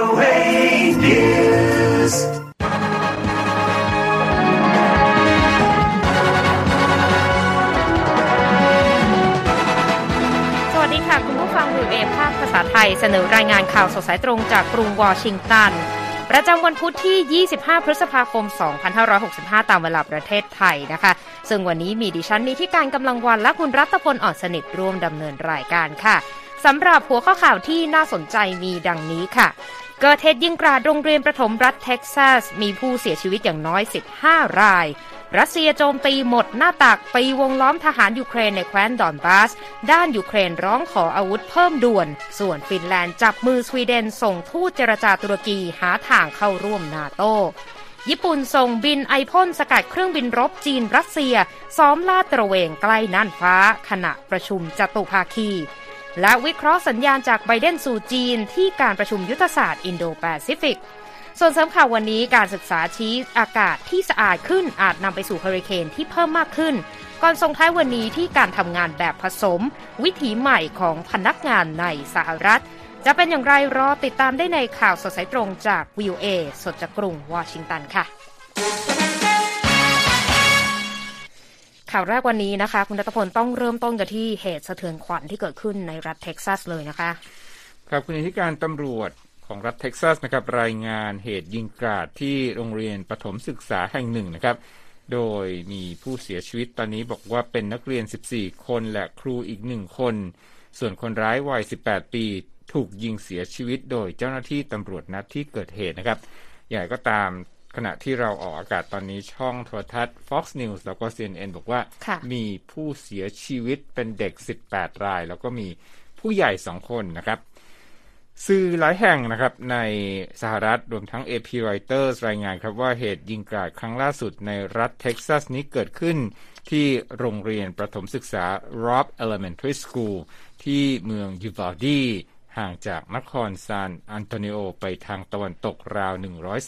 VOA News สวัสดีค่ะคุณผู้ฟัง VOA ภาคภาษาไทยเสนอรายงานข่าวสดสายตรงจากกรุงวอชิงตันประจำวันพุธที่25พฤษภาคม2565ตามเวลาประเทศไทยนะคะซึ่งวันนี้มีดิฉันนิธิการกำลังวันและคุณรัตพลอ่อนสนิทร่วมดำเนินรายการค่ะสำหรับหัวข้อข่าวที่น่าสนใจมีดังนี้ค่ะเกิดเหตุยิงกราดโรงเรียนประถมรัฐเท็กซัสมีผู้เสียชีวิตอย่างน้อย15รายรัสเซียโจมตีหมดหน้าตักไปวงล้อมทหารยูเครนในแคว้นดอนบาสด้านยูเครนร้องขออาวุธเพิ่มด่วนส่วนฟินแลนด์จับมือสวีเดนส่งทูตเจรจาตุรกีหาทางเข้าร่วมนาโต้ญี่ปุ่นส่งบินไอพ่นสกัดเครื่องบินรบจีนรัสเซียซ้อมลาดตระเวนใกล้น่านฟ้าขณะประชุมจตุภาคีและวิเคราะห์สัญญาณจากไบเดนสู่จีนที่การประชุมยุทธศาสตร์อินโดแปซิฟิกส่วนเสริมข่าววันนี้การศึกษาชี้อากาศที่สะอาดขึ้นอาจนำไปสู่เฮอริเคนที่เพิ่มมากขึ้นก่อนส่งท้ายวันนี้ที่การทำงานแบบผสมวิถีใหม่ของพนักงานในสหรัฐจะเป็นอย่างไรรอติดตามได้ในข่าวสดสายตรงจาก VOA สดจากกรุงวอชิงตันค่ะข่าวแรกวันนี้นะคะคุณรัตพลต้องเริ่มต้นกันที่เหตุสะเทือนขวัญที่เกิดขึ้นในรัฐเท็กซัสเลยนะคะครับคุณนิติการตำรวจของรัฐเท็กซัสนะครับรายงานเหตุยิงกราดที่โรงเรียนประถมศึกษาแห่งหนึ่งนะครับโดยมีผู้เสียชีวิตตอนนี้บอกว่าเป็นนักเรียน14คนและครูอีก1คนส่วนคนร้ายวัย18ปีถูกยิงเสียชีวิตโดยเจ้าหน้าที่ตำรวจนัดที่เกิดเหตุนะครับอย่างไรก็ตามขณะที่เราออกอากาศตอนนี้ช่องโทรทัศน์ Fox News แล้วก็ CNN บอกว่ามีผู้เสียชีวิตเป็นเด็ก18รายแล้วก็มีผู้ใหญ่2คนนะครับสื่อหลายแห่งนะครับในสหรัฐรวมทั้ง AP Reuters รายงานครับว่าเหตุยิงกราดครั้งล่าสุดในรัฐเท็กซัสนี้เกิดขึ้นที่โรงเรียนประถมศึกษา Robb Elementary School ที่เมืองยูวาลดีห่างจากนครซานอันโตนิโอไปทางตะวันตกราว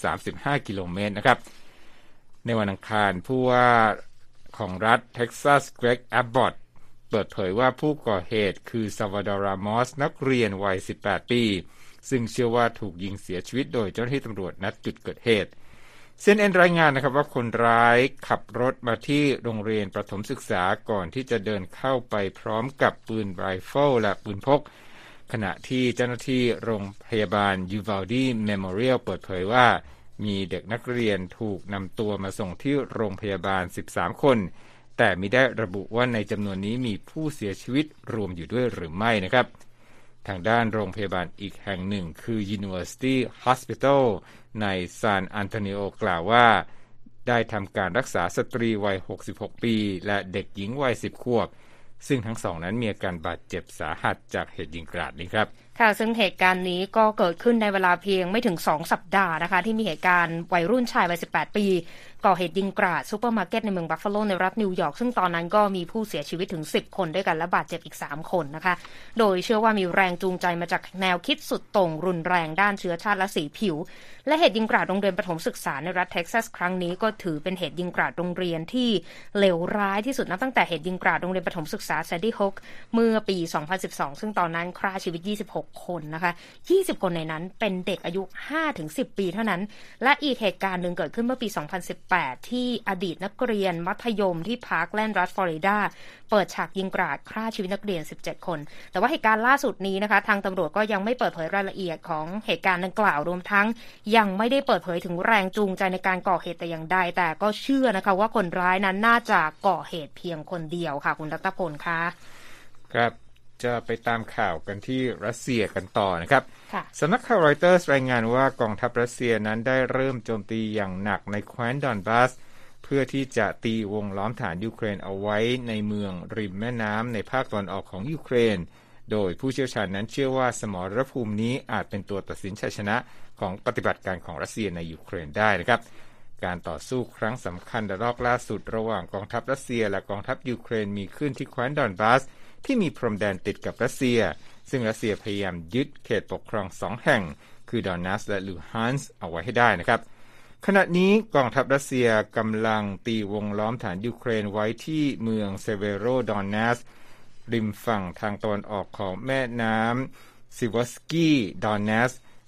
135กิโลเมตรนะครับในวันอังคารผู้ว่าของรัฐเท็กซัสเกรกแอบบอตเปิดเผยว่าผู้ก่อเหตุคือซาวาดอร์ รามอสนักเรียนวัย18ปีซึ่งเชื่อว่าถูกยิงเสียชีวิตโดยเจ้าหน้าที่ตำรวจณจุดเกิดเหตุ CNN รายงานนะครับว่าคนร้ายขับรถมาที่โรงเรียนประถมศึกษาก่อนที่จะเดินเข้าไปพร้อมกับปืนไรเฟิลและปืนพกขณะที่เจ้าหน้าที่โรงพยาบาลยูวาลดีเมโมเรียลเปิดเผยว่ามีเด็กนักเรียนถูกนำตัวมาส่งที่โรงพยาบาล13คนแต่มิได้ระบุว่าในจำนวนนี้มีผู้เสียชีวิตรวมอยู่ด้วยหรือไม่นะครับทางด้านโรงพยาบาลอีกแห่งหนึ่งคือ University Hospital ในซานอันโตนิโอกล่าวว่าได้ทำการรักษาสตรีวัย66ปีและเด็กหญิงวัย10ขวบซึ่งทั้งสองนั้นมีอาการบาดเจ็บสาหัสจากเหตุยิงกราดนี้ครับค่ะซึ่งเหตุการณ์นี้ก็เกิดขึ้นในเวลาเพียงไม่ถึง2สัปดาห์นะคะที่มีเหตุการณ์วัยรุ่นชายวัย18ปีก่อเหตุยิงกราดซูเปอร์มาร์เก็ตในเมืองบัฟฟาโลในรัฐนิวยอร์กซึ่งตอนนั้นก็มีผู้เสียชีวิตถึง10คนด้วยกันและบาดเจ็บอีก3คนนะคะโดยเชื่อว่ามีแรงจูงใจมาจากแนวคิดสุดโต่งรุนแรงด้านเชื้อชาติและสีผิวและเหตุยิงกราดโรงเรียนประถมศึกษาในรัฐเท็กซัสครั้งนี้ก็ถือเป็นเหตุยิงกราดโรงเรียนที่เลวร้ายที่สุดนับตั้งแต่เหตุยิงกราดโรงเรียนประถมศึกษาแซนดี้ฮุกเมื่อปี2012ซึ่งตอนนั้นฆ่าชีวิต26คนนะคะ20คนในนั้นเป็นเด็กอายุ 5-10 ปีเท่านั้นและอีกเหตุการณ์หนึ่งเกิดขึ้นเมื่อปี2018ที่อดีตนักเรียนมัธยมที่พาร์คแลนด์รัฐฟลอริดาเปิดฉากยิงกราดฆ่าชีวิตนักเรียน17คนแต่ว่าเหตุการณ์ล่าสุดนี้นะคะทางตำรวจก็ยังไม่เปิดเผยรายละเอียดของเหตุการณ์ดังกล่าวรวมทั้งยังไม่ได้เปิดเผยถึงแรงจูงใจในการก่อเหตุแต่อย่างใดแต่ก็เชื่อนะคะว่าคนร้ายนั้นน่าจะก่อเหตุเพียงคนเดียวค่ะคุณรัตพลคะครับจะไปตามข่าวกันที่รัสเซียกันต่อนะครับสำนักข่าวรอยเตอร์สรายงานว่ากองทัพรัสเซียนั้นได้เริ่มโจมตีอย่างหนักในแคว้นดอนบาสเพื่อที่จะตีวงล้อมฐานยูเครนเอาไว้ในเมืองริมแม่น้ำในภาคตะวันออกของยูเครนโดยผู้เชี่ยวชาญนั้นเชื่อว่าสมรภูมินี้อาจเป็นตัวตัดสินชัยชนะของปฏิบัติการของรัสเซียในยูเครนได้นะครับการต่อสู้ครั้งสำคัญในรอบล่าสุดระหว่างกองทัพรัสเซียและกองทัพยูเครนมีขึ้นที่แคว้นดอนบาสที่มีพรมแดนติดกับรัสเซียซึ่งรัสเซียพยายามยึดเขตปกครอง2แห่งคือดอนนัสและลูฮานส์เอาไว้ให้ได้นะครับขณะนี้กองทัพรัสเซียกำลังตีวงล้อมฐานยูเครนไว้ที่เมืองเซเวโรดอนนัสริมฝั่งทางตะวันออกของแม่น้ำซิวอสกีดอนนัส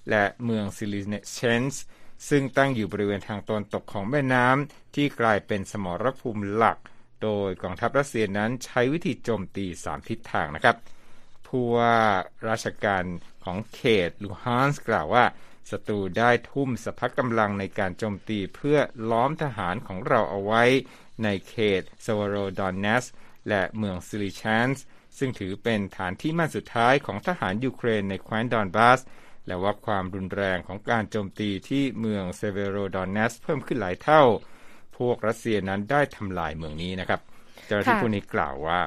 และเมืองซิลิเชนส์ซึ่งตั้งอยู่บริเวณทางตะวันตกของแม่น้ำที่กลายเป็นสมรภูมิหลักโดยกองทัพรัสเซียนั้นใช้วิธีโจมตี3ทิศทางนะครับผู้ว่าราชการของเขตลูฮานส์กล่าวว่าศัตรูได้ทุ่มสรรพกำลังในการโจมตีเพื่อล้อมทหารของเราเอาไว้ในเขตซาวโรดอนเนสและเมืองซิลิชันส์ซึ่งถือเป็นฐานที่มั่นสุดท้ายของทหารยูเครนในแคว้นดอนบาสและว่าความรุนแรงของการโจมตีที่เมืองเซเวโรดอนเนสเพิ่มขึ้นหลายเท่าพวกรัสเซียนั้นได้ทำลายเมืองนี้นะครับเจ้าหน้าที่ผู้นี้กล่าวว่า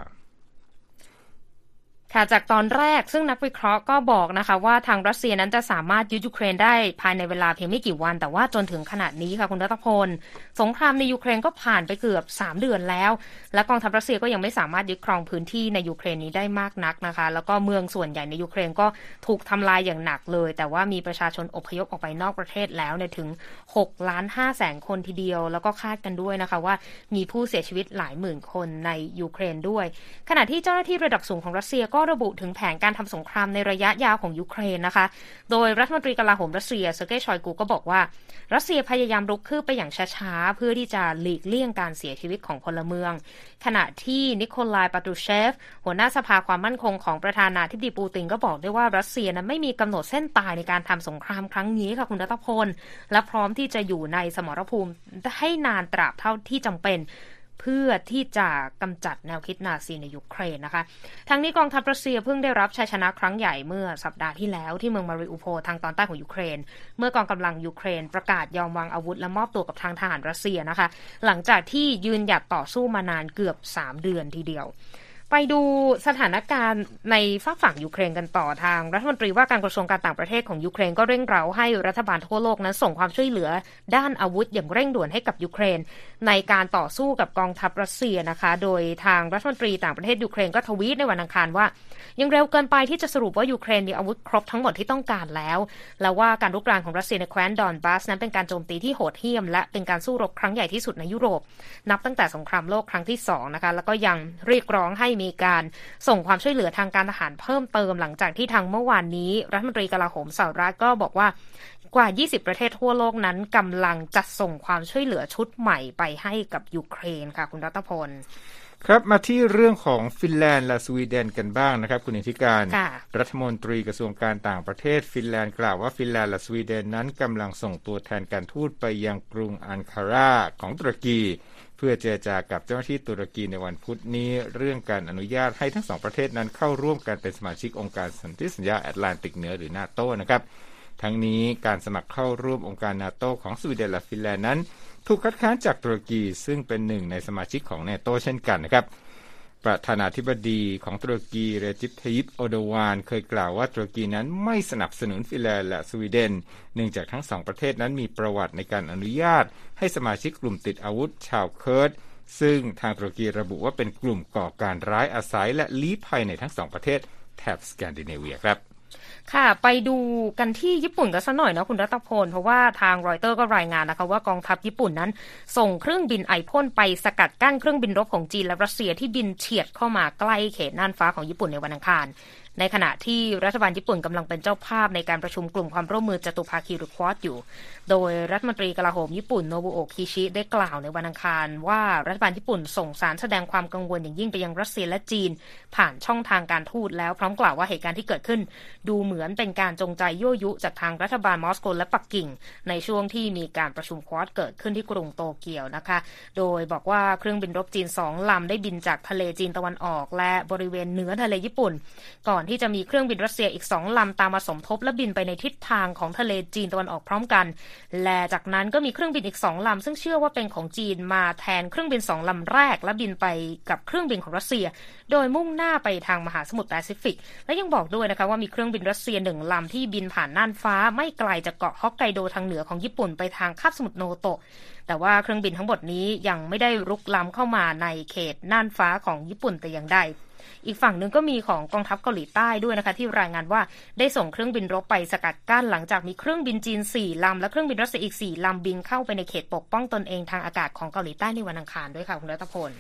ค่ะจากตอนแรกซึ่งนักวิเคราะห์ก็บอกนะคะว่าทางรัสเซียนั้นจะสามารถยึดยูเครนได้ภายในเวลาเพียงไม่กี่วันแต่ว่าจนถึงขณะนี้ค่ะคุณรัตพลสงครามในยูเครนก็ผ่านไปเกือบ3เดือนแล้วและกองทัพรัสเซียก็ยังไม่สามารถยึดครองพื้นที่ในยูเครนนี้ได้มากนักนะคะแล้วก็เมืองส่วนใหญ่ในยูเครนก็ถูกทำลายอย่างหนักเลยแต่ว่ามีประชาชนอพยพออกไปนอกประเทศแล้วเนี่ยถึง 6,500,000 คนทีเดียวแล้วก็คาดกันด้วยนะคะว่ามีผู้เสียชีวิตหลายหมื่นคนในยูเครนด้วยขณะที่เจ้าหน้าที่ระดับสูงของรัสเซียก็ระบุถึงแผนการทำสงครามในระยะยาวของยูเครนนะคะโดยรัฐมนตรีกลาโหมรัสเซียเซอร์เกย์ชอยกูก็บอกว่ารัสเซียพยายามรุกคืบไปอย่างช้าๆเพื่อที่จะหลีกเลี่ยงการเสียชีวิตของพลเมืองขณะที่นิโคลายปาตรูเชฟหัวหน้าสภาความมั่นคงของประธานาธิบดีปูตินก็บอกด้วยว่ารัสเซียนั้นไม่มีกำหนดเส้นตายในการทำสงครามครั้งนี้ค่ะคุณรัตพลและพร้อมที่จะอยู่ในสมรภูมิให้นานตราบเท่าที่จำเป็นเพื่อที่จะกำจัดแนวคิดนาซีในยูเครนนะคะทั้งนี้กองทัพรัสเซียเพิ่งได้รับชัยชนะครั้งใหญ่เมื่อสัปดาห์ที่แล้วที่เมืองมาริอูโพลทางตอนใต้ของยูเครนเมื่อกองกำลังยูเครนประกาศยอมวางอาวุธและมอบตัวกับทางทหารรัสเซียนะคะหลังจากที่ยืนหยัดต่อสู้มานานเกือบ3เดือนทีเดียวไปดูสถานการณ์ในฝั่งยูเครนกันต่อทางรัฐมนตรีว่าการกระทรวงการต่างประเทศของยูเครนก็เร่งเร้าให้รัฐบาลทั่วโลกนั้นส่งความช่วยเหลือด้านอาวุธอย่างเร่งด่วนให้กับยูเครนในการต่อสู้กับกองทัพรัสเซียนะคะโดยทางรัฐมนตรีต่างประเทศยูเครนก็ทวีตในวันอังคารว่ายังเร็วเกินไปที่จะสรุปว่ายูเครนมีอาวุธครบทั้งหมดที่ต้องการแล้วว่าการรุกรานของรัสเซียในแคว้นดอนบาสนั้นเป็นการโจมตีที่โหดเหี้ยมและเป็นการสู้รบครั้งใหญ่ที่สุดในยุโรปนับตั้งแต่สงครามโลกครั้งที่2นะคะแล้วก็ยังเรียกร้องให้มีการส่งความช่วยเหลือทางการทหารเพิ่มเติมหลังจากที่ทางเมื่อวานนี้รัฐมนตรีกลาโหมสหรัฐก็บอกว่ากว่า20ประเทศทั่วโลกนั้นกำลังจัดส่งความช่วยเหลือชุดใหม่ไปให้กับยูเครนค่ะคุณรัตพลครับมาที่เรื่องของฟินแลนด์และสวีเดนกันบ้างนะครับคุณอิทธิการรัฐมนตรีกระทรวงการต่างประเทศฟินแลนด์กล่าวว่าฟินแลนด์และสวีเดนนั้นกำลังส่งตัวแทนการทูตไปยังกรุงอังการาของตุรกีเพื่อเจรจากับเจ้าหน้าที่ตุรกีในวันพุธนี้เรื่องการอนุญาตให้ทั้งสองประเทศนั้นเข้าร่วมกันเป็นสมาชิกองค์การสนธิสัญญาแอตแลนติกเหนือหรือนาโตนะครับทั้งนี้การสมัครเข้าร่วมองค์การนาโตของสวีเดนและฟินแลนด์นั้นถูกคัดค้านจากตุรกีซึ่งเป็นหนึ่งในสมาชิกของนาโตเช่นกันนะครับประธานาธิบดีของตุรกีเรจิป ไทยิป โอโดวานเคยกล่าวว่าตุรกีนั้นไม่สนับสนุนฟินแลนด์และสวีเดนเนื่องจากทั้งสองประเทศนั้นมีประวัติในการอนุญาตให้สมาชิกกลุ่มติดอาวุธชาวเคิร์ดซึ่งทางตุรกีระบุว่าเป็นกลุ่มก่อการร้ายอาศัยและลี้ภัยในทั้งสองประเทศแถบสแกนดิเนเวียครับค่ะไปดูกันที่ญี่ปุ่นกันสักหน่อยนะคุณรัตพลเพราะว่าทางรอยเตอร์ก็รายงานนะคะว่ากองทัพญี่ปุ่นนั้นส่งเครื่องบินไอพ่นไปสกัดกั้นเครื่องบินรบของจีนและรัสเซียที่บินเฉียดเข้ามาใกล้เขตน่านฟ้าของญี่ปุ่นในวันอังคารในขณะที่รัฐบาลญี่ปุ่นกำลังเป็นเจ้าภาพในการประชุมกลุ่มความร่วมมือจตุภาคีหรือควอดอยู่โดยรัฐมนตรีกลาโหมญี่ปุ่นโนบุโอะคิชิได้กล่าวในวันอังคารว่ารัฐบาลญี่ปุ่นส่งสารแสดงความกังวลอย่างยิ่งไปยังรัสเซียและจีนผ่านช่องทางการทูตแล้วพร้อมกล่าวว่าเหตุการณ์ที่เกิดขึ้นดูเหมือนเป็นการจงใจยั่วยุจากทางรัฐบาลมอสโกและปักกิ่งในช่วงที่มีการประชุมควอดเกิดขึ้นที่กรุงโตเกียวนะคะโดยบอกว่าเครื่องบินรบจีน2ลำได้บินจากทะเลจีนตะวันออกและบริเวณเหนือทะเลญี่ปุ่นก่อนที่จะมีเครื่องบินรัสเซียอีก2ลำตามมาสมทบและบินไปในทิศทางของทะเลจีนตะวันออกพร้อมกันและจากนั้นก็มีเครื่องบินอีก2ลำซึ่งเชื่อว่าเป็นของจีนมาแทนเครื่องบิน2ลำแรกและบินไปกับเครื่องบินของรัสเซียโดยมุ่งหน้าไปทางมหาสมุทรแปซิฟิกและยังบอกด้วยนะคะว่ามีเครื่องบินรัสเซีย1ลำที่บินผ่านน่านฟ้าไม่ไกลจากเกาะฮอกไกโดทางเหนือของญี่ปุ่นไปทางคาบสมุทรโนโตะแต่ว่าเครื่องบินทั้งหมดนี้ยังไม่ได้รุกล้ำเข้ามาในเขตน่านฟ้าของญี่ปุ่นแต่อย่างใดอีกฝั่งหนึ่งก็มีของกองทัพเกาหลีใต้ด้วยนะคะที่รายงานว่าได้ส่งเครื่องบินรบไปสกัดกั้นหลังจากมีเครื่องบินจีน4ลำและเครื่องบินรัสเซียอีก4ลำบินเข้าไปในเขตปกป้องตนเองทางอากาศของเกาหลีใต้ในวันอังคารด้วยค่ะคุณรัตพล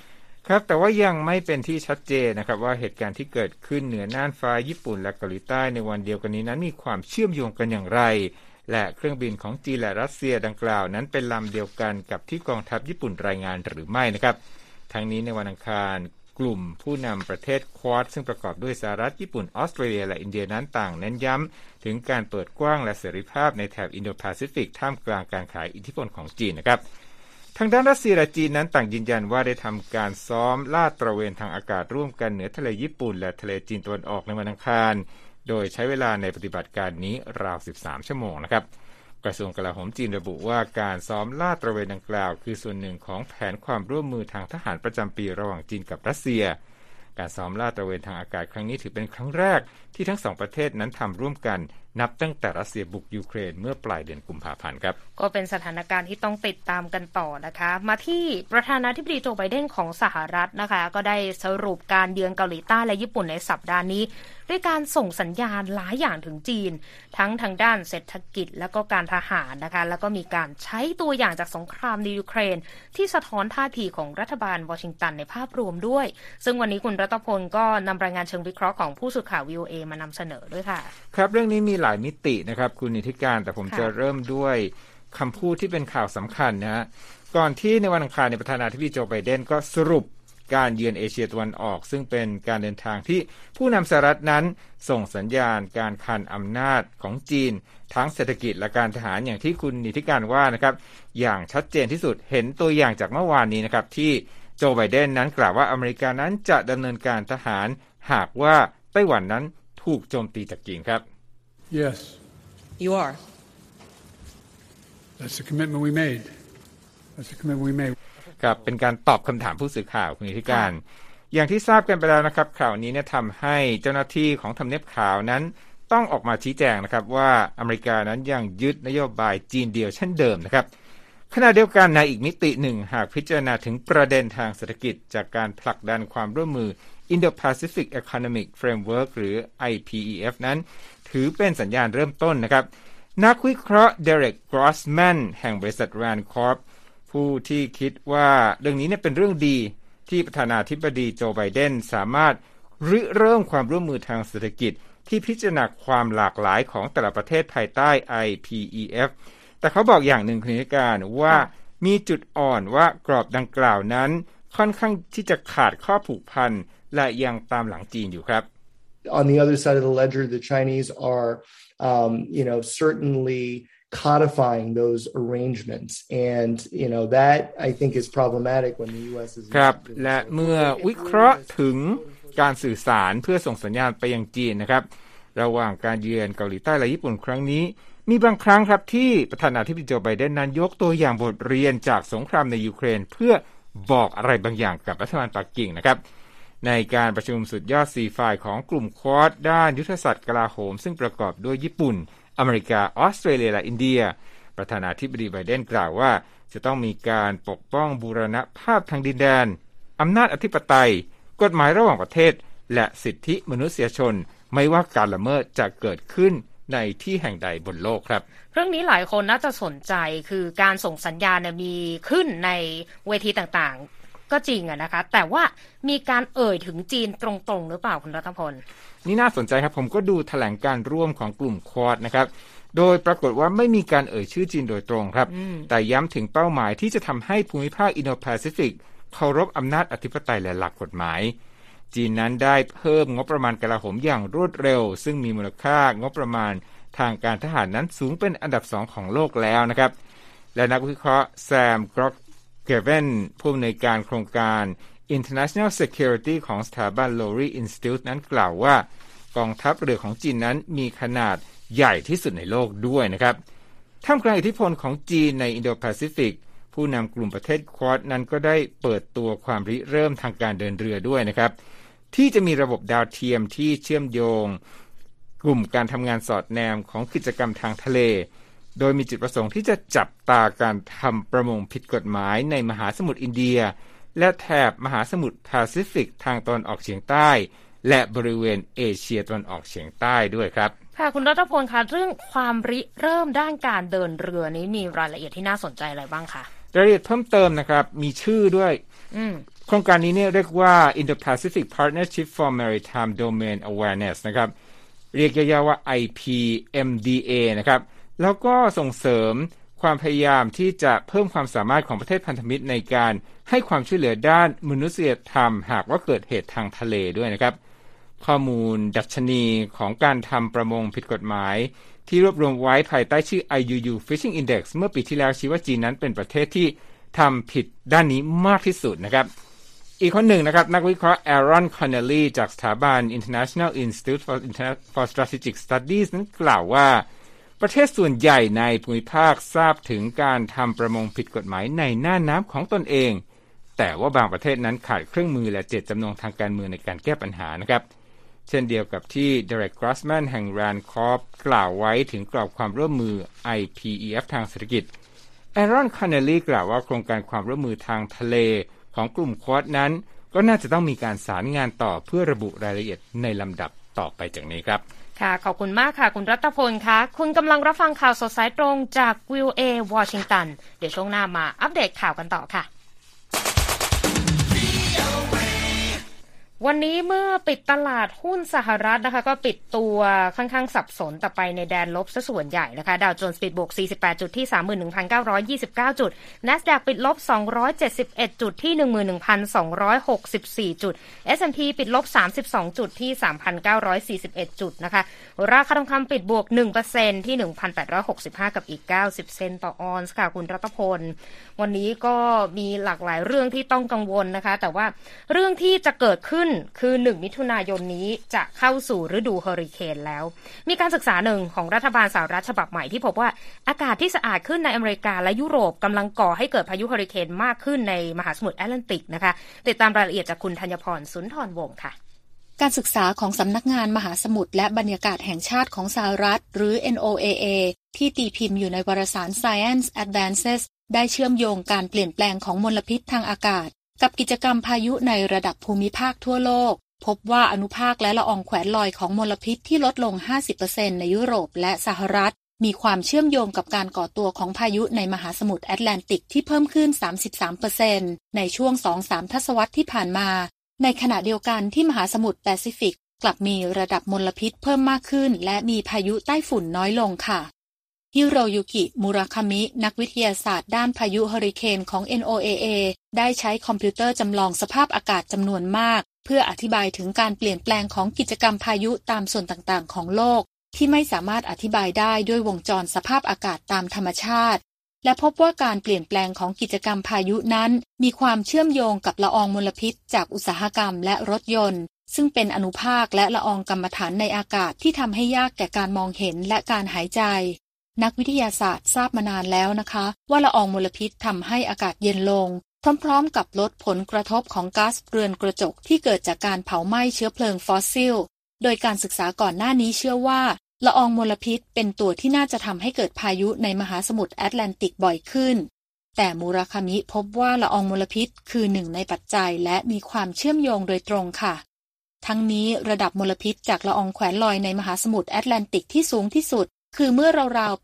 ครับแต่ว่ายังไม่เป็นที่ชัดเจนนะครับว่าเหตุการณ์ที่เกิดขึ้นเหนือน่านฟ้าญี่ปุ่นและเกาหลีใต้ในวันเดียวกันนี้นั้นมีความเชื่อมโยงกันอย่างไรและเครื่องบินของจีนและรัสเซียดังกล่าวนั้นเป็นลำเดียวกันกับที่กองทัพญี่ปุ่นรายงานหรือไม่นะครับทั้งนี้ในวันอังคารกลุ่มผู้นำประเทศควอดซึ่งประกอบด้วยสหรัฐญี่ปุ่นออสเตรเลียและอินเดียนั้นต่างเน้นย้ำถึงการเปิดกว้างและเสรีภาพในแถบอินโดแปซิฟิกท่ามกลางการขายอิทธิพลของจีนนะครับทางด้านรัสเซียและจีนนั้นต่างยืนยันว่าได้ทำการซ้อมลาดตระเวนทางอากาศร่วมกันเหนือทะเลญี่ปุ่นและทะเลจีนตะวันออกในวันอังคารโดยใช้เวลาในปฏิบัติการนี้ราว13ชั่วโมงนะครับกระทรวงกลาโหมจีนระบุว่าการซ้อมลาดตระเวนดังกล่าวคือส่วนหนึ่งของแผนความร่วมมือทางทหารประจำปีระหว่างจีนกับรัสเซียการซ้อมลาดตระเวนทางอากาศครั้งนี้ถือเป็นครั้งแรกที่ทั้งสองประเทศนั้นทำร่วมกันนับตั้งแต่รัสเซียบุกยูเครนเมื่อปลายเดือนกุมภาพันธ์ครับก็เป็นสถานการณ์ที่ต้องติดตามกันต่อนะคะมาที่ประธานาธิบดีโจไบเดนของสหรัฐนะคะก็ได้สรุปการเยือนเกาหลีใต้และญี่ปุ่นในสัปดาห์นี้ด้วยการส่งสัญญาณหลายอย่างถึงจีนทั้งทางด้านเศรษฐกิจและก็การทหารนะคะแล้วก็มีการใช้ตัวอย่างจากสงครามในยูเครนที่สะท้อนท่าทีของรัฐบาลวอชิงตันในภาพรวมด้วยซึ่งวันนี้คุณรัตพลก็นำรายงานเชิงวิเคราะห์ของผู้สื่อข่าว VOA มานำเสนอด้วยค่ะครับเรื่องนี้มีหลายมิตินะครับคุณนิติการแต่ผมจะเริ่มด้วยคำพูดที่เป็นข่าวสำคัญนะก่อนที่ในวันอังคารในประธานาธิบดีโจไบเดนก็สรุปการเยือนเอเชียตะวันออกซึ่งเป็นการเดินทางที่ผู้นำสหรัฐนั้นส่งสัญญาณการคานอำนาจของจีนทั้งเศรษฐกิจและการทหารอย่างที่คุณนิติการว่านะครับอย่างชัดเจนที่สุดเห็นตัวอย่างจากเมื่อวานนี้นะครับที่โจไบเดนนั้นกล่าวว่าอเมริกานั้นจะดำเนินการทหารหากว่าไต้หวันนั้นถูกโจมตีจากจีนครับ Yes You are That's the commitment we made That's the commitment we made ครับเป็นการตอบคำถามผู้สื่อข่าวคุณนิติการอย่างที่ทราบกันไปแล้วนะครับข่าวนี้เนี่ยทำให้เจ้าหน้าที่ของทำเนียบขาวนั้นต้องออกมาชี้แจงนะครับว่าอเมริกานั้นยังยึดนโยบายจีนเดียวเช่นเดิมนะครับขณะเดียวกันในอีกมิติหนึ่งหากพิจารณาถึงประเด็นทางเศรษฐกิจจากการผลักดันความร่วมมือ Indo-Pacific Economic Framework หรือ IPEF นั้นถือเป็นสัญญาณเริ่มต้นนะครับนักวิเคราะห์ Derek Grossman แห่งบริษัท Rand Corp ผู้ที่คิดว่าเรื่องนี้เนี่ยเป็นเรื่องดีที่ประธานาธิบดีโจไบเดนสามารถริเริ่มความร่วมมือทางเศรษฐกิจที่พิจารณาความหลากหลายของแต่ละประเทศภายใต้ IPEF แต่เขาบอกอย่างหนึ่งคุณนิติการว่ามีจุดอ่อนว่ากรอบดังกล่าวนั้นค่อนข้างที่จะขาดข้อผูกพันและยังตามหลังจีนอยู่ครับ On the other side of the ledger, the Chinese are, certainly codifying those arrangements, and that I think is problematic when the U.S. is ครับและเมื่อวิเคราะห์ถึงการสื่อสารเพื่อส่งสัญญาณไปยังจีนนะครับระหว่างการเยือนเกาหลีใต้และญี่ปุ่นครั้งนี้มีบางครั้งครับที่ประธานาธิบดีโจไบเดนนั้นยกตัวอย่างบทเรียนจากสงครามในยูเครนเพื่อบอกอะไรบางอย่างกับรัฐบาลปักกิ่งนะครับในการประชุมสุดยอด4ฝ่ายของกลุ่มควอดด้านยุทธศาสตร์กลาโหมซึ่งประกอบด้วยญี่ปุ่นอเมริกาออสเตรเลียและอินเดียประธานาธิบดีไบเดนกล่าวว่าจะต้องมีการปกป้องบูรณภาพทางดินแดนอำนาจอธิปไตยกฎหมายระหว่างประเทศและสิทธิมนุษยชนไม่ว่าการละเมิดจะเกิดขึ้นในที่แห่งใดบนโลกครับเรื่องนี้หลายคนน่าจะสนใจคือการส่งสัญญาณมีขึ้นในเวทีต่างๆก็จริงนะคะแต่ว่ามีการเอ่ยถึงจีนตรงๆหรือเปล่าคุณรัตพลนี่น่าสนใจครับผมก็ดูแถลงการร่วมของกลุ่มควอดนะครับโดยปรากฏว่าไม่มีการเอ่ยชื่อจีนโดยตรงครับแต่ย้ำถึงเป้าหมายที่จะทำให้ภูมิภาคอินโดแปซิฟิกเคารพอำนาจอธิปไตยและหลักกฎหมายจีนนั้นได้เพิ่มงบประมาณกลาโหมอย่างรวดเร็วซึ่งมีมูลค่างบประมาณทางการทหารนั้นสูงเป็นอันดับ2ของโลกแล้วนะครับและนักวิเคราะห์แซมกรอกเกเวนผู้อำนวยการโครงการ International Security ของสถาบัน Lowry Institute นั้นกล่าวว่ากองทัพเรือของจีนนั้นมีขนาดใหญ่ที่สุดในโลกด้วยนะครับท่ามกลางอิทธิพลของจีนในอินโดแปซิฟิกผู้นำกลุ่มประเทศควอดนั้นก็ได้เปิดตัวความริเริ่มทางการเดินเรือด้วยนะครับที่จะมีระบบดาวเทียมที่เชื่อมโยงกลุ่มการทำงานสอดแนมของกิจกรรมทางทะเลโดยมีจุดประสงค์ที่จะจับตาการทำประมงผิดกฎหมายในมหาสมุทรอินเดียและแถบมหาสมุทรแปซิฟิกทางตะวันออกเฉียงใต้และบริเวณเอเชียตะวันออกเฉียงใต้ด้วยครับค่ะคุณรัตพลคะเรื่องความริเริ่มด้านการเดินเรือนี้มีรายละเอียดที่น่าสนใจอะไรบ้างคะรายละเอียดเพิ่มเติมนะครับมีชื่อด้วยโครงการนี้เนี่ยเรียกว่า Indo-Pacific Partnership for Maritime Domain Awareness นะครับเรียกย่อๆว่า IPMDA นะครับแล้วก็ส่งเสริมความพยายามที่จะเพิ่มความสามารถของประเทศพันธมิตรในการให้ความช่วยเหลือด้านมนุษยธรรมหากว่าเกิดเหตุทางทะเลด้วยนะครับข้อมูลดัชนีของการทำประมงผิดกฎหมายที่รวบรวมไว้ภายใต้ชื่อ IUU Fishing Index เมื่อปีที่แล้วชี้ว่าจีนนั้นเป็นประเทศที่ทำผิดด้านนี้มากที่สุดนะครับอีกคนหนึ่งนะครับนักวิเคราะห์ Aaron Connelly จากสถาบัน International Institute for Strategic Studies นั้นกล่าวว่าประเทศส่วนใหญ่ในภูมิภาคทราบถึงการทำประมงผิดกฎหมายในน่านน้ำของตนเองแต่ว่าบางประเทศนั้นขาดเครื่องมือและเจตจำนงทางการเมืองในการแก้ปัญหานะครับเช่นเดียวกับที่ Derek Grossman แห่ง Rand Corp กล่าวไว้ถึงกรอบความร่วมมือ IPEF ทางเศรษฐกิจ Aaron Connelly กล่าวว่าโครงการความร่วมมือทางทะเลของกลุ่มควอดนั้นก็น่าจะต้องมีการสารงานต่อเพื่อระบุรายละเอียดในลำดับต่อไปจากนี้ครับค่ะขอบคุณมากค่ะคุณรัตพลคะคุณกำลังรับฟังข่าวสดสายตรงจาก VOA วอชิงตันเดี๋ยวช่วงหน้ามาอัปเดตข่าวกันต่อค่ะวันนี้เมื่อปิดตลาดหุ้นสหรัฐนะคะก็ปิดตัวค่อนข้างสับสนแต่ไปในแดนลบซะส่วนใหญ่นะคะดาวโจนส์ปิดบวก48จุดที่ 31,929 จุด NASDAQ ปิดลบ271จุดที่ 11,264 จุด S&P ปิดลบ32จุดที่ 3,941 จุดนะคะราคาทองคำปิดบวก 1% ที่ 1,865 กับอีก90เซนต์ต่อออนซ์ค่ะคุณรัตพลวันนี้ก็มีหลากหลายเรื่องที่ต้องกังวลนะคะแต่ว่าเรื่องที่จะเกิดขึ้นคือ1มิถุนายนนี้จะเข้าสู่ฤดูเฮอริเคนแล้วมีการศึกษาหนึ่งของรัฐบาลสหรัฐฉบับใหม่ที่พบว่าอากาศที่สะอาดขึ้นในอเมริกาและยุโรปกำลังก่อให้เกิดพายุเฮอริเคนมากขึ้นในมหาสมุทรแอตแลนติกนะคะติดตามรายละเอียดจากคุณธัญพรสุนทรวงศ์ค่ะการศึกษาของสำนักงานมหาสมุทรและบรรยากาศแห่งชาติของสหรัฐหรือ NOAA ที่ตีพิมพ์อยู่ในวารสาร Science Advances ได้เชื่อมโยงการเปลี่ยนแปลงของมลพิษทางอากาศกับกิจกรรมพายุในระดับภูมิภาคทั่วโลกพบว่าอนุภาคและละอองแขวนลอยของมลพิษที่ลดลง 50% ในยุโรปและสหรัฐมีความเชื่อมโยงกับการก่อตัวของพายุในมหาสมุทรแอตแลนติกที่เพิ่มขึ้น 33% ในช่วง 2-3 ทศวรรษที่ผ่านมาในขณะเดียวกันที่มหาสมุทรแปซิฟิกกลับมีระดับมลพิษเพิ่มมากขึ้นและมีพายุใต้ฝุ่นน้อยลงค่ะฮิโรยุกิมุราคามินักวิทยาศาสตร์ด้านพายุเฮอริเคนของ NOAA ได้ใช้คอมพิวเตอร์จำลองสภาพอากาศจำนวนมากเพื่ออธิบายถึงการเปลี่ยนแปลงของกิจกรรมพายุตามส่วนต่างๆของโลกที่ไม่สามารถอธิบายได้ด้วยวงจรสภาพอากาศตามธรรมชาติและพบว่าการเปลี่ยนแปลงของกิจกรรมพายุนั้นมีความเชื่อมโยงกับละอองมลพิษจากอุตสาหกรรมและรถยนต์ซึ่งเป็นอนุภาคและละอองกัมมันถันในอากาศที่ทำให้ยากแก่การมองเห็นและการหายใจนักวิทยาศาสตร์ทราบมานานแล้วนะคะว่าละอองมลพิษทำให้อากาศเย็นลงพร้อมๆกับลดผลกระทบของก๊าซเรือนกระจกที่เกิดจากการเผาไหม้เชื้อเพลิงฟอสซิลโดยการศึกษาก่อนหน้านี้เชื่อว่าละอองมลพิษเป็นตัวที่น่าจะทำให้เกิดพายุในมหาสมุทรแอตแลนติกบ่อยขึ้นแต่มูราคามิพบว่าละอองมลพิษคือหนึ่งในปัจจัยและมีความเชื่อมโยงโดยตรงค่ะทั้งนี้ระดับมลพิษจากละอองแขวนลอยในมหาสมุทรแอตแลนติกที่สูงที่สุดคือเมื่อราวๆปี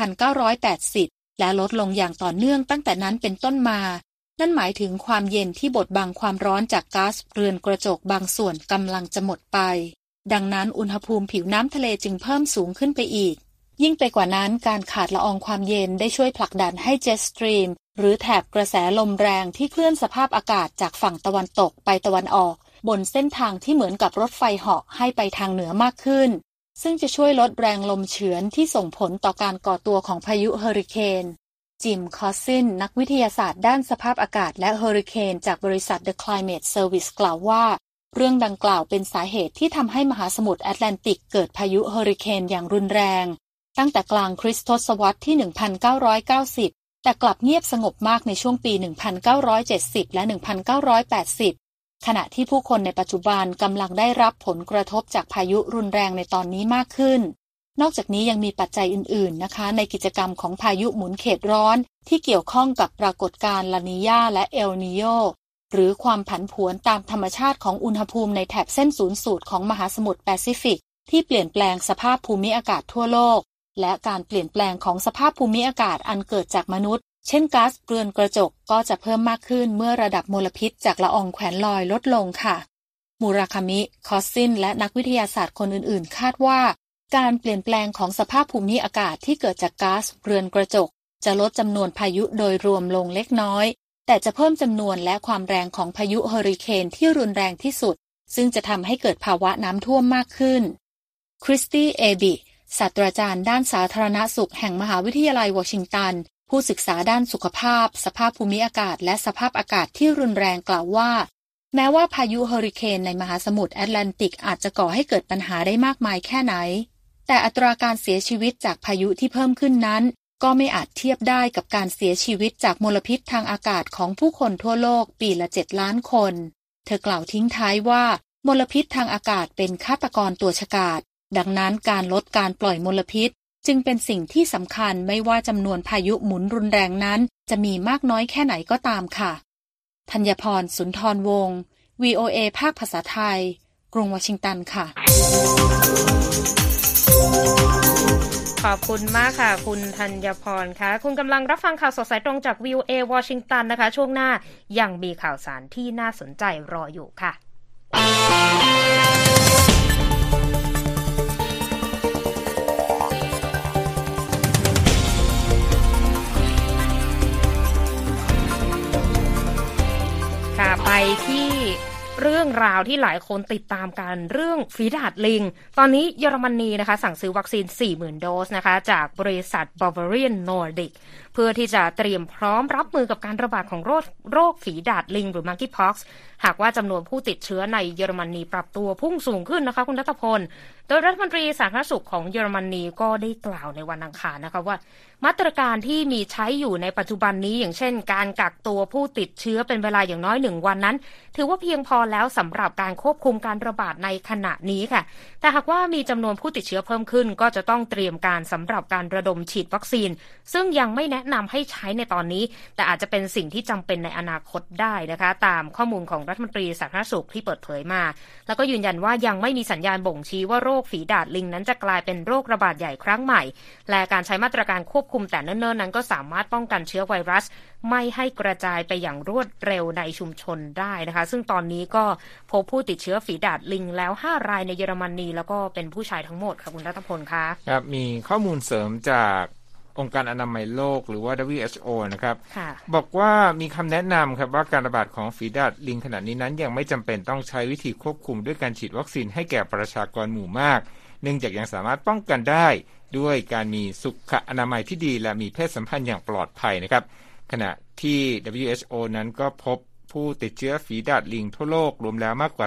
1980 และลดลงอย่างต่อเนื่องตั้งแต่นั้นเป็นต้นมานั่นหมายถึงความเย็นที่บดบังความร้อนจากก๊าซเรือนกระจกบางส่วนกำลังจะหมดไปดังนั้นอุณหภูมิผิวน้ำทะเลจึงเพิ่มสูงขึ้นไปอีกยิ่งไปกว่านั้นการขาดละอองความเย็นได้ช่วยผลักดันให้เจ็ตสตรีมหรือแถบกระแสลมแรงที่เคลื่อนสภาพอากาศจากฝั่งตะวันตกไปตะวันออกบนเส้นทางที่เหมือนกับรถไฟเหาะให้ไปทางเหนือมากขึ้นซึ่งจะช่วยลดแรงลมเฉือนที่ส่งผลต่อการก่อตัวของพายุเฮอริเคนจิมคอสซินนักวิทยาศาสตร์ด้านสภาพอากาศและเฮอริเคนจากบริษัท The Climate Service กล่าวว่าเรื่องดังกล่าวเป็นสาเหตุที่ทำให้มหาสมุทรแอตแลนติกเกิดพายุเฮอริเคนอย่างรุนแรงตั้งแต่กลางคริสตศตวรรษที่ 1990 แต่กลับเงียบสงบมากในช่วงปี 1970 และ 1980 ขณะที่ผู้คนในปัจจุบันกำลังได้รับผลกระทบจากพายุรุนแรงในตอนนี้มากขึ้นนอกจากนี้ยังมีปัจจัยอื่นๆนะคะในกิจกรรมของพายุหมุนเขตร้อนที่เกี่ยวข้องกับปรากฏการณ์ลานีญาและเอลนีโญหรือความผันผวนตามธรรมชาติของอุณหภูมิในแถบเส้นศูนย์สูตรของมหาสมุทรแปซิฟิกที่เปลี่ยนแปลงสภาพภูมิอากาศทั่วโลกและการเปลี่ยนแปลงของสภาพภูมิอากาศอันเกิดจากมนุษย์เช่นก๊าซเรือนกระจกก็จะเพิ่มมากขึ้นเมื่อระดับมลพิษจากละอองแขวนลอยลดลงค่ะมูราคามิ คอสซินและนักวิทยาศาสตร์คนอื่นๆคาดว่าการเปลี่ยนแปลงของสภาพภูมิอากาศที่เกิดจากก๊าซเรือนกระจกจะลดจำนวนพายุโดยรวมลงเล็กน้อยแต่จะเพิ่มจำนวนและความแรงของพายุเฮอริเคนที่รุนแรงที่สุดซึ่งจะทำให้เกิดภาวะน้ำท่วมมากขึ้นคริสตี้ เอบิศาสตราจารย์ด้านสาธารณสุขแห่งมหาวิทยาลัยวอชิงตันผู้ศึกษาด้านสุขภาพสภาพภูมิอากาศและสภาพอากาศที่รุนแรงกล่าวว่าแม้ว่าพายุเฮอริเคนในมหาสมุทรแอตแลนติกอาจจะก่อให้เกิดปัญหาได้มากมายแค่ไหนแต่อัตราการเสียชีวิตจากพายุที่เพิ่มขึ้นนั้นก็ไม่อาจเทียบได้กับการเสียชีวิตจากมลพิษทางอากาศของผู้คนทั่วโลกปีละ7 ล้านคนเธอกล่าวทิ้งท้ายว่ามลพิษทางอากาศเป็นฆาตกรตัวฉกาจดังนั้นการลดการปล่อยมลพิษจึงเป็นสิ่งที่สำคัญไม่ว่าจำนวนพายุหมุนรุนแรงนั้นจะมีมากน้อยแค่ไหนก็ตามค่ะธัญพร สุนทรวงศ์ VOA ภาคภาษาไทยกรุงวอชิงตันค่ะขอบคุณมากค่ะคุณธัญพรค่ะคุณกำลังรับฟังข่าวสดสายตรงจาก VOA วอชิงตันนะคะช่วงหน้ายังมีข่าวสารที่น่าสนใจรออยู่ค่ะค่ะไปที่เรื่องราวที่หลายคนติดตามกันเรื่องฝีดาษลิงตอนนี้เยอรมนีนะคะสั่งซื้อวัคซีน 40,000 โดสนะคะจากบริษัท Bavarian Nordic เพื่อที่จะเตรียมพร้อมรับมือกับการระบาดของโรคฝีดาษลิงหรือ Monkeypox หากว่าจำนวนผู้ติดเชื้อในเยอรมนีปรับตัวพุ่งสูงขึ้นนะคะคุณรัตพลโดยรัฐมนตรีสาธารณสุขของเยอรมนีก็ได้กล่าวในวันอังคารนะคะว่ามาตรการที่มีใช้อยู่ในปัจจุบันนี้อย่างเช่นการกักตัวผู้ติดเชื้อเป็นเวลาอย่างน้อย1 วันนั้นถือว่าเพียงพอแล้วสำหรับการควบคุมการระบาดในขณะนี้ค่ะแต่หากว่ามีจำนวนผู้ติดเชื้อเพิ่มขึ้นก็จะต้องเตรียมการสำหรับการระดมฉีดวัคซีนซึ่งยังไม่แนะนำให้ใช้ในตอนนี้แต่อาจจะเป็นสิ่งที่จำเป็นในอนาคตได้นะคะตามข้อมูลของรัฐมนตรีสาธารณสุขที่เปิดเผยมาแล้วก็ยืนยันว่ายังไม่มีสัญญาณบ่งชี้ว่าโรคฝีดาษลิงนั้นจะกลายเป็นโรคระบาดใหญ่ครั้งใหม่และการใช้มาตรการควบคุมแต่เนิ่นๆนั้นก็สามารถป้องกันเชื้อไวรัสไม่ให้กระจายไปอย่างรวดเร็วในชุมชนได้นะคะซึ่งตอนนี้ก็พบผู้ติดเชื้อฝีดาษลิงแล้ว5 รายในเยอรมนีแล้วก็เป็นผู้ชายทั้งหมดค่ะคุณรัตพลคะครับมีข้อมูลเสริมจากองค์การอนามัยโลกหรือว่า WHO นะครับบอกว่ามีคำแนะนำครับว่าการระบาดของฝีดาษลิงขณะนี้นั้นยังไม่จำเป็นต้องใช้วิธีควบคุมด้วยการฉีดวัคซีนให้แก่ประชากรหมู่มากเนื่องจากยังสามารถป้องกันได้ด้วยการมีสุขอนามัยที่ดีและมีเพศสัมพันธ์อย่างปลอดภัยนะครับขณะที่ WHO นั้นก็พบผู้ติดเชื้อฝีดาษลิงทั่วโลกรวมแล้วมากกว่า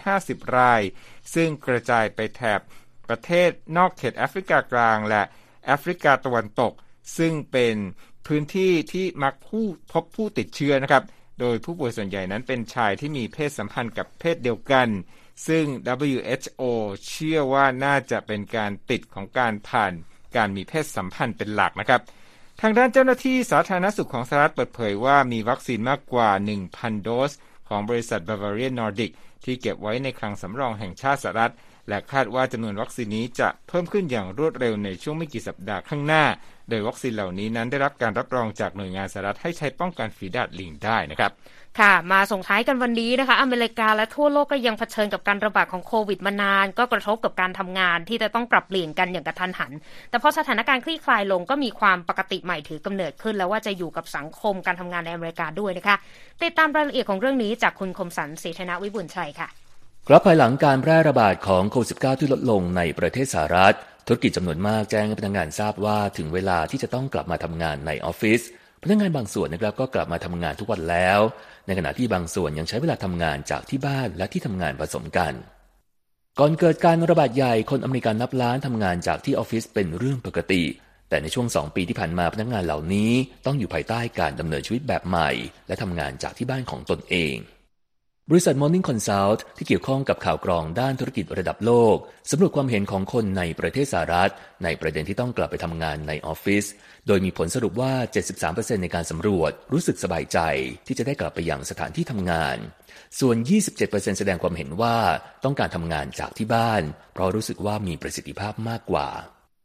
250 รายซึ่งกระจายไปแถบประเทศนอกเขตแอฟริกากลางและแอฟริกาตะวันตกซึ่งเป็นพื้นที่ที่มักพบผู้ติดเชื้อนะครับโดยผู้ป่วยส่วนใหญ่นั้นเป็นชายที่มีเพศสัมพันธ์กับเพศเดียวกันซึ่ง WHO เชื่อว่าน่าจะเป็นการติดของการผ่านการมีเพศสัมพันธ์เป็นหลักนะครับทางด้านเจ้าหน้าที่สาธารณสุขของสหรัฐเปิดเผยว่ามีวัคซีนมากกว่า 1,000 โดสของบริษัท Bavarian Nordic ที่เก็บไว้ในคลังสำรองแห่งชาติสหรัฐและคาดว่าจำนวนวัคซีนนี้จะเพิ่มขึ้นอย่างรวดเร็วในช่วงไม่กี่สัปดาห์ข้างหน้าโดยวัคซีนเหล่านี้นั้นได้รับการรับรองจากหน่วยงานสหรัฐให้ใช้ป้องกันฝีดาษลิงได้นะครับค่ะมาส่งท้ายกันวันนี้นะคะอเมริกาและทั่วโลกก็ยังเผชิญกับการระบาดของโควิดมานานก็กระทบกับการทำงานที่จะต้องปรับเปลี่ยนกันอย่างกระทันหันแต่พอสถานการณ์คลี่คลายลงก็มีความปกติใหม่ถือกำเนิดขึ้นแล้วว่าจะอยู่กับสังคมการทำงานในอเมริกาด้วยนะคะติดตามรายละเอียดของเรื่องนี้จากคุณคมสันต์ ศรีธนวิบูลย์ชัยค่ะครับภายหลังการแพร่ระบาดของโควิด -19 ที่ลดลงในประเทศสหรัฐธุรกิจจำนวนมากแจ้งให้พนักงานทราบว่าถึงเวลาที่จะต้องกลับมาทำงานในออฟฟิศพนักงานบางส่วนนะครับก็กลับมาทำงานทุกวันแล้วในขณะที่บางส่วนยังใช้เวลาทำงานจากที่บ้านและที่ทำงานผสมกันก่อนเกิดการระบาดใหญ่คนอเมริกันนับล้านทำงานจากที่ออฟฟิศเป็นเรื่องปกติแต่ในช่วง2 ปีที่ผ่านมาพนักงานเหล่านี้ต้องอยู่ภายใต้การดำเนินชีวิตแบบใหม่และทำงานจากที่บ้านของตนเองบริษัท Morning Consult ที่เกี่ยวข้องกับข่าวกรองด้านธุรกิจระดับโลกสำรวจความเห็นของคนในประเทศสหรัฐในประเด็นที่ต้องกลับไปทำงานในออฟฟิศโดยมีผลสรุปว่า 73% ในการสำรวจรู้สึกสบายใจที่จะได้กลับไปยังสถานที่ทำงานส่วน 27% แสดงความเห็นว่าต้องการทำงานจากที่บ้านเพราะรู้สึกว่ามีประสิทธิภาพมากกว่า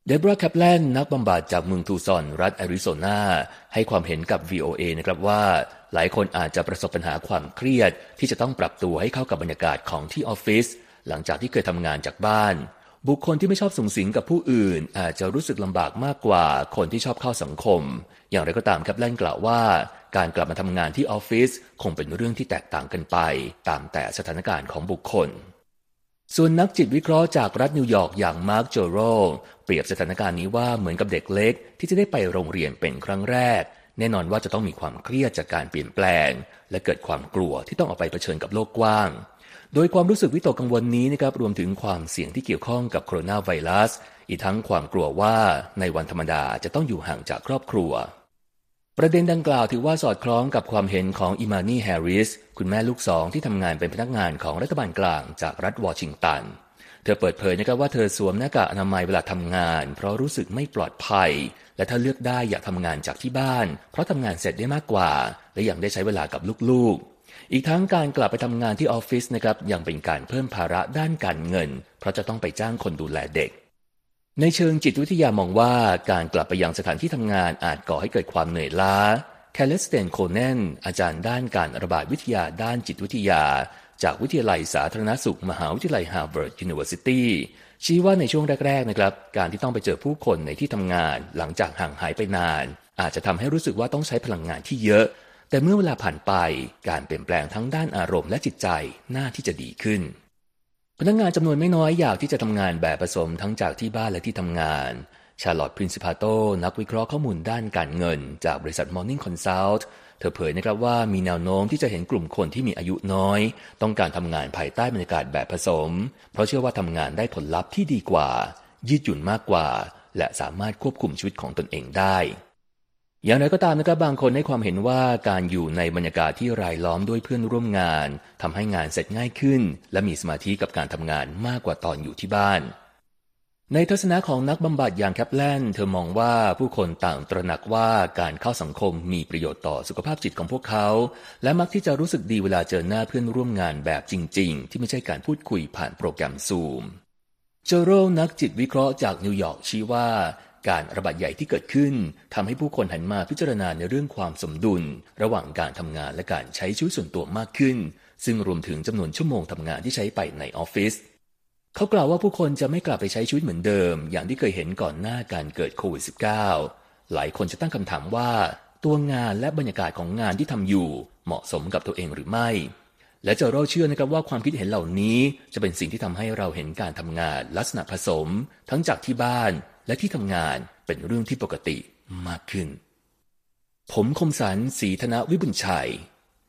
เดบรา แคปแลนนักบำบัดจากเมืองทูซอนรัฐแอริโซนาให้ความเห็นกับ VOA นะครับว่าหลายคนอาจจะประสบปัญหาความเครียดที่จะต้องปรับตัวให้เข้ากับบรรยากาศของที่ออฟฟิศหลังจากที่เคยทำงานจากบ้านบุคคลที่ไม่ชอบสุงสิงกับผู้อื่นอาจจะรู้สึกลำบากมากกว่าคนที่ชอบเข้าสังคมอย่างไรก็ตามแคปแลนกล่าวว่าการกลับมาทำงานที่ออฟฟิศคงเป็นเรื่องที่แตกต่างกันไปตามแต่สถานการณ์ของบุคคลส่วนนักจิตวิเคราะห์จากรัฐนิวยอร์กอย่างมาร์ค โจโรเปรียบสถานการณ์นี้ว่าเหมือนกับเด็กเล็กที่จะได้ไปโรงเรียนเป็นครั้งแรกแน่นอนว่าจะต้องมีความเครียดจากการเปลี่ยนแปลงและเกิดความกลัวที่ต้องออกไปเผชิญกับโลกกว้างโดยความรู้สึกวิตกกังวลนี้นะครับรวมถึงความเสี่ยงที่เกี่ยวข้องกับโคโรนาไวรัสอีกทั้งความกลัวว่าในวันธรรมดาจะต้องอยู่ห่างจากครอบครัวประเด็นดังกล่าวถือว่าสอดคล้องกับความเห็นของอิมานี แฮร์ริสคุณแม่ลูกสองที่ทำงานเป็นพนักงานของรัฐบาลกลางจากรัฐวอชิงตันเธอเปิดเผยนะครับว่าเธอสวมหน้ากากอนามัยเวลาทำงานเพราะรู้สึกไม่ปลอดภัยและถ้าเลือกได้อยากทำงานจากที่บ้านเพราะทำงานเสร็จได้มากกว่าและยังได้ใช้เวลากับลูกๆอีกทั้งการกลับไปทำงานที่ออฟฟิศนะครับยังเป็นการเพิ่มภาระด้านการเงินเพราะจะต้องไปจ้างคนดูแลเด็กในเชิงจิตวิทยามองว่าการกลับไปยังสถานที่ทำงานอาจก่อให้เกิดความเหนื่อยล้าแคลเลสเตน โคเนนอาจารย์ด้านการระบาดวิทยาด้านจิตวิทยาจากวิทยาลัยสาธารณสุขมหาวิทยาลัยฮาร์วาร์ดยูนิเวอร์ซิตี้ชี้ว่าในช่วงแรกๆนะครับการที่ต้องไปเจอผู้คนในที่ทำงานหลังจากห่างหายไปนานอาจจะทำให้รู้สึกว่าต้องใช้พลังงานที่เยอะแต่เมื่อเวลาผ่านไปการเปลี่ยนแปลงทั้งด้านอารมณ์และจิตใจน่าที่จะดีขึ้นพนักงานจำนวนไม่น้อยอยากที่จะทำงานแบบผสมทั้งจากที่บ้านและที่ทำงานชาร์ลอตต์ พรินซิพาโตนักวิเคราะห์ข้อมูลด้านการเงินจากบริษัท Morning Consult เธอเผยนะครับว่ามีแนวโน้มที่จะเห็นกลุ่มคนที่มีอายุน้อยต้องการทำงานภายใต้บรรยากาศแบบผสมเพราะเชื่อว่าทำงานได้ผลลัพธ์ที่ดีกว่ายืดหยุ่นมากกว่าและสามารถควบคุมชีวิตของตนเองได้อย่างไรก็ตามนะครับบางคนให้ความเห็นว่าการอยู่ในบรรยากาศที่รายล้อมด้วยเพื่อนร่วมงานทำให้งานเสร็จง่ายขึ้นและมีสมาธิกับการทำงานมากกว่าตอนอยู่ที่บ้านในทัศนะของนักบำบัดอย่างแคปแลนเธอมองว่าผู้คนต่างตระหนักว่าการเข้าสังคมมีประโยชน์ต่อสุขภาพจิตของพวกเขาและมักที่จะรู้สึกดีเวลาเจอหน้าเพื่อนร่วมงานแบบจริงๆที่ไม่ใช่การพูดคุยผ่านโปรแกรมซูมโจโรนักจิตวิเคราะห์จากนิวยอร์กชี้ว่าการระบาดใหญ่ที่เกิดขึ้นทำให้ผู้คนหันมาพิจารณาในเรื่องความสมดุลระหว่างการทำงานและการใช้ชีวิตส่วนตัวมากขึ้นซึ่งรวมถึงจำนวนชั่วโมงทำงานที่ใช้ไปในออฟฟิศเขากล่าวว่าผู้คนจะไม่กลับไปใช้ชีวิตเหมือนเดิมอย่างที่เคยเห็นก่อนหน้าการเกิดโควิด -19 หลายคนจะตั้งคำถามว่าตัวงานและบรรยากาศของงานที่ทำอยู่เหมาะสมกับตัวเองหรือไม่และโจโรเชื่อนะครับว่าความคิดเห็นเหล่านี้จะเป็นสิ่งที่ทำให้เราเห็นการทำงานลักษณะผสมทั้งจากที่บ้านและที่ทำงานเป็นเรื่องที่ปกติมากขึ้นผมคมสันต์ ศรีธนวิบุญชัย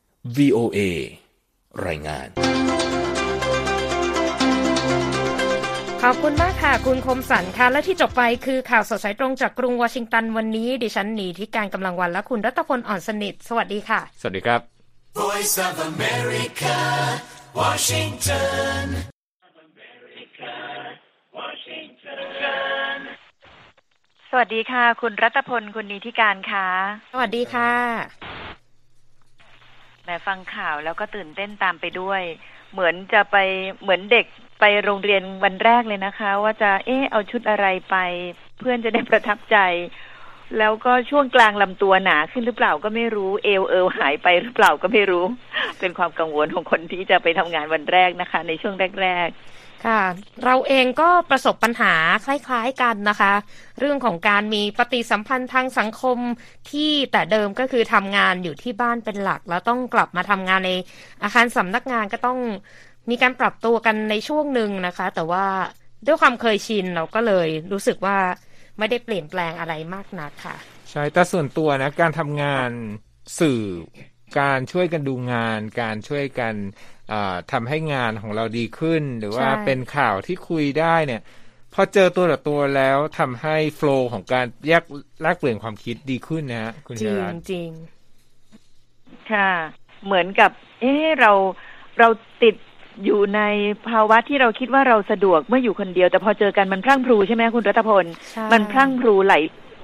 VOA รายงานขอบคุณมากค่ะคุณคมสันต์ค่ะและที่จบไปคือข่าวสดสายตรงจากกรุงวอชิงตันวันนี้ดิฉันหนีที่การกำลังวันและคุณรัตพลอ่อนสนิทสวัสดีค่ะสวัสดีครับ Voice of America Washington สวัสดีค่ะคุณรัตพลคุณนีธิการค่ะสวัสดีค่ะแหมฟังข่าวแล้วก็ตื่นเต้นตามไปด้วยเหมือนเด็กไปโรงเรียนวันแรกเลยนะคะว่าจะเอาชุดอะไรไปเพื่อนจะได้ประทับใจแล้วก็ช่วงกลางลำตัวหนาขึ้นหรือเปล่าก็ไม่รู้เอวหายไปหรือเปล่าก็ไม่รู้เป็นความกังวลของคนที่จะไปทำงานวันแรกนะคะในช่วงแรกค่ะเราเองก็ประสบปัญหาคล้ายๆกันนะคะเรื่องของการมีปฏิสัมพันธ์ทางสังคมที่แต่เดิมก็คือทำงานอยู่ที่บ้านเป็นหลักแล้วต้องกลับมาทำงานในอาคารสำนักงานก็ต้องมีการปรับตัวกันในช่วงหนึ่งนะคะแต่ว่าด้วยความเคยชินเราก็เลยรู้สึกว่าไม่ได้เปลี่ยนแปลงอะไรมากนักค่ะใช่แต่ส่วนตัวนะการทำงานสื่อการช่วยกันดูงานการช่วยกันทำให้งานของเราดีขึ้นหรือว่าเป็นข่าวที่คุยได้เนี่ยพอเจอตัวต่อตัวแล้วทำให้โฟลว์ของการแลกเปลี่ยนความคิดดีขึ้นนะคุณชรัตน์จริงค่ะเหมือนกับเราติดอยู่ในภาวะที่เราคิดว่าเราสะดวกเมื่ออยู่คนเดียวแต่พอเจอกันมันพรั่งพรูใช่ไหมคุณรัตพลมันพรั่งพรูไหล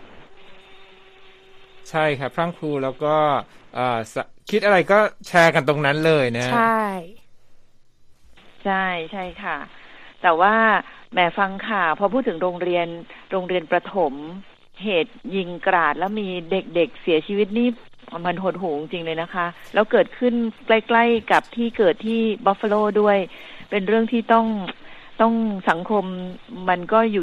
ใช่ครับพรั่งพรูแล้วก็คิดอะไรก็แชร์กันตรงนั้นเลยนะใช่ใช่ค่ะแต่ว่าแหมฟังข่าวพอพูดถึงโรงเรียนประถมเหตุยิงกราดแล้วมีเด็กๆเสียชีวิตนี่มันหดหู่จริงเลยนะคะแล้วเกิดขึ้นใกล้ๆกับที่เกิดที่บัฟฟาโลด้วยเป็นเรื่องที่ต้องสังคมมันก็อยู่